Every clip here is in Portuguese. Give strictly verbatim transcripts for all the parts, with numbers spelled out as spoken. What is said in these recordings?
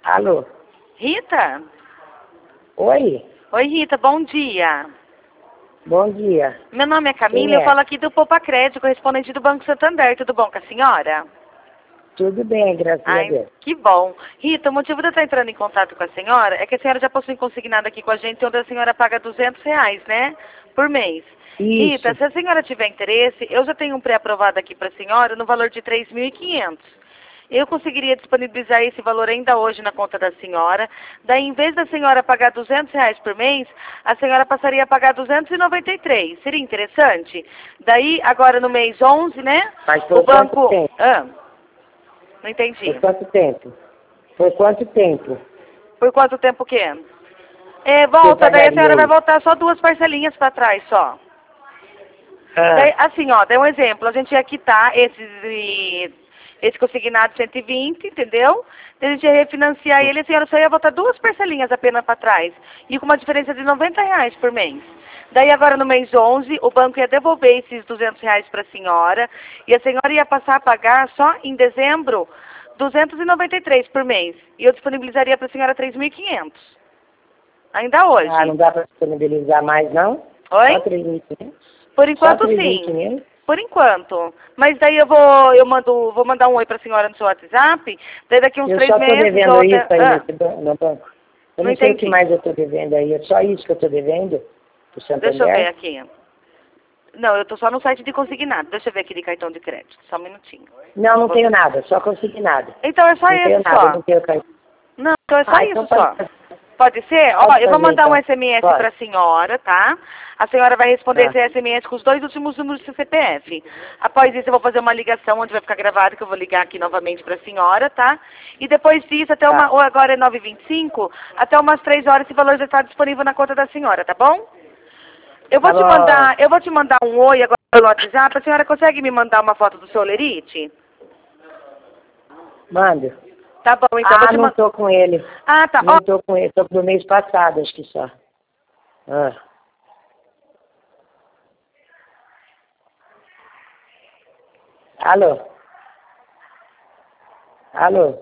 Alô? Rita? Oi? Oi, Rita, bom dia. Bom dia. Meu nome é Camila, Quem eu é? falo aqui do Poupa Crédito, correspondente do Banco Santander. Tudo bom com a senhora? Tudo bem, graças a Ai, Deus. que bom. Rita, o motivo de eu estar entrando em contato com a senhora é que a senhora já possui consignado aqui com a gente, onde a senhora paga duzentos reais, né? Por mês. Isso. Rita, se a senhora tiver interesse, eu já tenho um pré-aprovado aqui para a senhora no valor de três mil e quinhentos. Eu conseguiria disponibilizar esse valor ainda hoje na conta da senhora. Daí, em vez da senhora pagar duzentos reais por mês, a senhora passaria a pagar duzentos e noventa e três. Seria interessante? Daí, agora no mês onze, né? Mas por O banco... quanto tempo? Ah, não entendi. Por quanto tempo? Por quanto tempo Por quanto tempo que é? É, que eu volta, daí a pagaria senhora vai isso? voltar só duas parcelinhas para trás, só. Daí, Ah, assim, ó, dá um exemplo. A gente ia quitar esses, esse consignado cento e vinte, entendeu? Daí a gente ia refinanciar ele, a senhora só ia voltar duas parcelinhas apenas para trás. E com uma diferença de noventa reais por mês. Daí agora no mês onze, o banco ia devolver esses duzentos reais para a senhora. E a senhora ia passar a pagar só em dezembro duzentos e noventa e três por mês. E eu disponibilizaria para a senhora três mil e quinhentos. Ainda hoje. ah, não dá para disponibilizar mais, não? Oi? Só três mil e quinhentos? Por Só enquanto três mil e sim. quinhentos? Por enquanto. Mas daí eu vou, eu mando, vou mandar um oi pra senhora no seu WhatsApp. Daí daqui uns Eu três só estou meses devendo ou isso até... aí Ah, nesse ban- no banco. Eu não não sei o que entendi. mais eu estou devendo aí. É só isso que eu estou devendo pro Deixa eu ver Santander? aqui. Não, eu tô só no site de consignado. Deixa eu ver aqui de cartão de crédito. Só um minutinho. Não, não Vou- tenho nada. Só consignado. Então é só Não tenho esse nada, só. não tenho cartão. Não, então é só Ah, isso então pode só. fazer. Pode ser? Ó, Pode eu vou fazer mandar um então. S M S Pode. para a senhora, tá? A senhora vai responder Tá. esse S M S com os dois últimos números do seu C P F. Após isso, eu vou fazer uma ligação onde vai ficar gravado, que eu vou ligar aqui novamente para a senhora, tá? E depois disso, até uma, Tá. ou agora é nove e vinte e cinco, até umas três horas esse valor já está disponível na conta da senhora, tá bom? Eu vou Tá te bom. mandar, eu vou te mandar um oi agora pelo WhatsApp. A senhora consegue me mandar uma foto do seu olerite? Manda. Tá bom, então eu vou Ah, te não mandar. tô com ele. Ah, tá. Ó, Não tô com ele. Tô do mês passado, acho que só. Ah. Alô? Alô?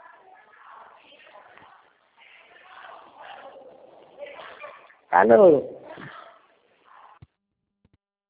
Alô?